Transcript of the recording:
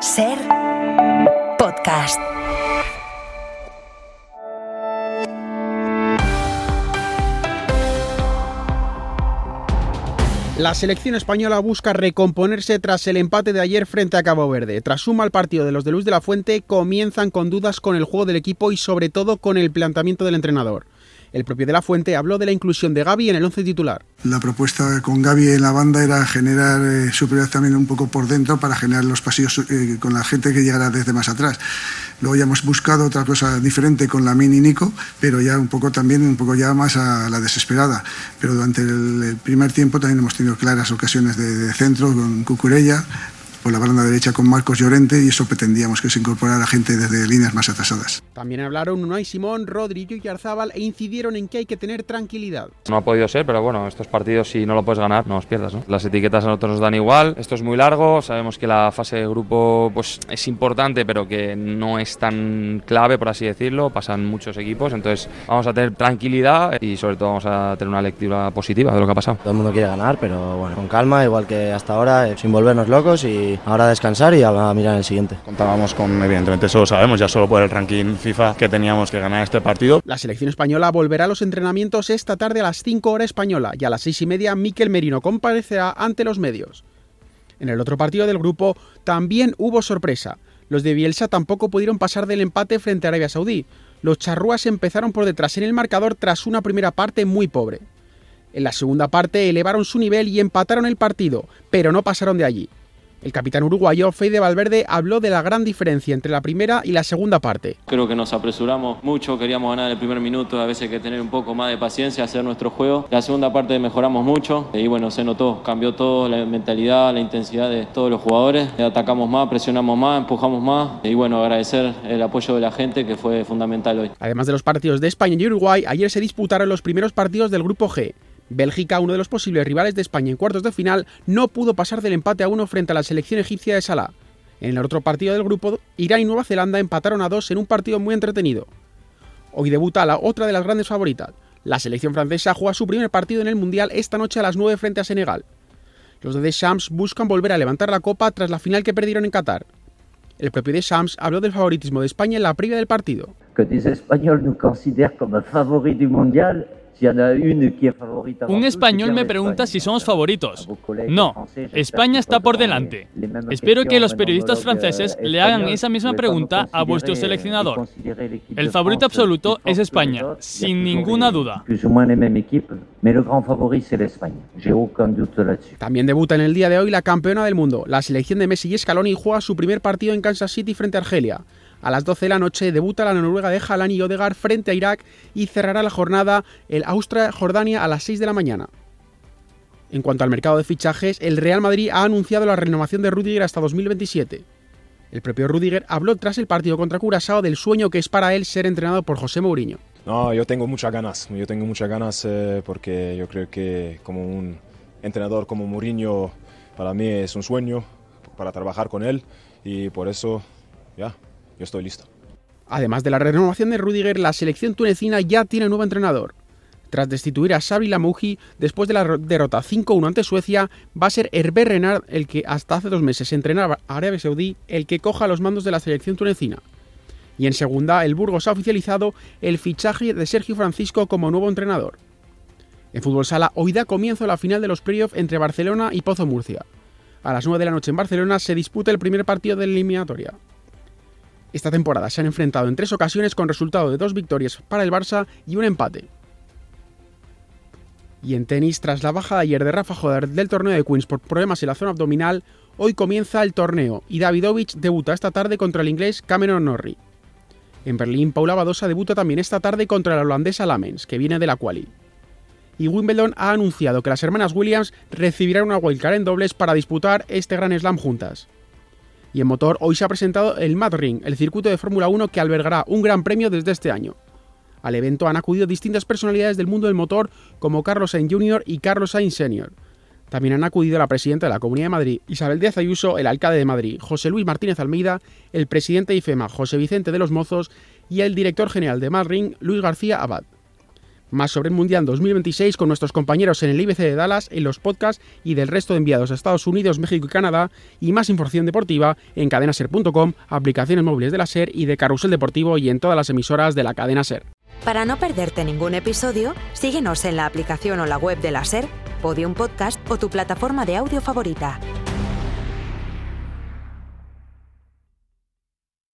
Ser podcast. La selección española busca recomponerse tras el empate de ayer frente a Cabo Verde. Tras un mal partido de los de Luis de la Fuente, comienzan con dudas con el juego del equipo y sobre todo con el planteamiento del entrenador. El propio de la Fuente habló de la inclusión de Gavi en el once titular. La propuesta con Gavi en la banda era generar superioridad también un poco por dentro para generar los pasillos con la gente que llegara desde más atrás. Luego ya hemos buscado otra cosa diferente con Lamine y Nico, pero ya un poco ya más a la desesperada. Pero durante el primer tiempo también hemos tenido claras ocasiones de centro con Cucurella, por la banda derecha con Marcos Llorente, y eso pretendíamos, que se incorporara gente desde líneas más atrasadas. También hablaron Unai Simón, Rodri y Oyarzabal e incidieron en que hay que tener tranquilidad. No ha podido ser, pero bueno, estos partidos si no lo puedes ganar, no los pierdas, ¿no? Las etiquetas a nosotros nos dan igual, esto es muy largo, sabemos que la fase de grupo pues es importante, pero que no es tan clave, por así decirlo, pasan muchos equipos, entonces vamos a tener tranquilidad y sobre todo vamos a tener una lectura positiva de lo que ha pasado. Todo el mundo quiere ganar, pero bueno, con calma, igual que hasta ahora, sin volvernos locos, y ahora a descansar y a mirar el siguiente. Contábamos con, evidentemente eso lo sabemos, ya solo por el ranking FIFA, que teníamos que ganar este partido. La selección española volverá a los entrenamientos esta tarde a las 5 horas española y a las 6:30 Mikel Merino comparecerá ante los medios. En el otro partido del grupo también hubo sorpresa. Los de Bielsa tampoco pudieron pasar del empate frente a Arabia Saudí. Los charrúas empezaron por detrás en el marcador tras una primera parte muy pobre. En la segunda parte elevaron su nivel y empataron el partido, pero no pasaron de allí. El capitán uruguayo Fede Valverde habló de la gran diferencia entre la primera y la segunda parte. Creo que nos apresuramos mucho, queríamos ganar el primer minuto, a veces hay que tener un poco más de paciencia, hacer nuestro juego. La segunda parte mejoramos mucho y bueno, se notó, cambió todo, la mentalidad, la intensidad de todos los jugadores. Atacamos más, presionamos más, empujamos más y bueno, agradecer el apoyo de la gente que fue fundamental hoy. Además de los partidos de España y Uruguay, ayer se disputaron los primeros partidos del grupo G. Bélgica, uno de los posibles rivales de España en cuartos de final, no pudo pasar del empate a 1 frente a la selección egipcia de Salah. En el otro partido del grupo, Irán y Nueva Zelanda empataron a 2 en un partido muy entretenido. Hoy debuta la otra de las grandes favoritas. La selección francesa juega su primer partido en el Mundial esta noche a las 9 frente a Senegal. Los de Deschamps buscan volver a levantar la copa tras la final que perdieron en Qatar. El propio Deschamps habló del favoritismo de España en la previa del partido. Que los españoles nos consideran como favoritos del Mundial. Un español me pregunta si somos favoritos. No, España está por delante. Espero que los periodistas franceses le hagan esa misma pregunta a vuestro seleccionador. El favorito absoluto es España, sin ninguna duda. También debuta en el día de hoy la campeona del mundo. La selección de Messi y Scaloni juega su primer partido en Kansas City frente a Argelia. A las 12 de la noche debuta la noruega de Haaland y Odegaard frente a Irak y cerrará la jornada el Austria-Jordania a las 6 de la mañana. En cuanto al mercado de fichajes, el Real Madrid ha anunciado la renovación de Rüdiger hasta 2027. El propio Rüdiger habló tras el partido contra Curazao del sueño que es para él ser entrenado por José Mourinho. No, yo tengo muchas ganas porque yo creo que como un entrenador como Mourinho para mí es un sueño para trabajar con él y por eso yo estoy listo. Además de la renovación de Rüdiger, la selección tunecina ya tiene nuevo entrenador. Tras destituir a Sabri Lamouchi después de la derrota 5-1 ante Suecia, va a ser Hervé Renard, el que hasta hace 2 meses entrenaba a Arabia Saudí, el que coja los mandos de la selección tunecina. Y en segunda, el Burgos ha oficializado el fichaje de Sergio Francisco como nuevo entrenador. En fútbol sala, hoy da comienzo la final de los playoffs entre Barcelona y Pozo Murcia. A las 9 de la noche en Barcelona se disputa el primer partido de la eliminatoria. Esta temporada se han enfrentado en 3 ocasiones con resultado de 2 victorias para el Barça y un empate. Y en tenis, tras la baja de ayer de Rafa Joder del torneo de Queens por problemas en la zona abdominal, hoy comienza el torneo y Davidovich debuta esta tarde contra el inglés Cameron Norrie. En Berlín, Paula Badosa debuta también esta tarde contra la holandesa Lamens, que viene de la quali. Y Wimbledon ha anunciado que las hermanas Williams recibirán una wildcard en dobles para disputar este Grand Slam juntas. Y en motor, hoy se ha presentado el Mad Ring, el circuito de Fórmula 1 que albergará un gran premio desde este año. Al evento han acudido distintas personalidades del mundo del motor como Carlos Sainz Jr. y Carlos Sainz Sr. También han acudido la presidenta de la Comunidad de Madrid, Isabel Díaz Ayuso, el alcalde de Madrid, José Luis Martínez Almeida, el presidente de IFEMA, José Vicente de los Mozos, y el director general de Mad Ring, Luis García Abad. Más sobre el Mundial 2026 con nuestros compañeros en el IBC de Dallas, en los podcasts y del resto de enviados a Estados Unidos, México y Canadá, y más información deportiva en cadenaser.com, aplicaciones móviles de la SER y de Carrusel Deportivo y en todas las emisoras de la cadena SER. Para no perderte ningún episodio, síguenos en la aplicación o la web de la SER, Podium Podcast o tu plataforma de audio favorita.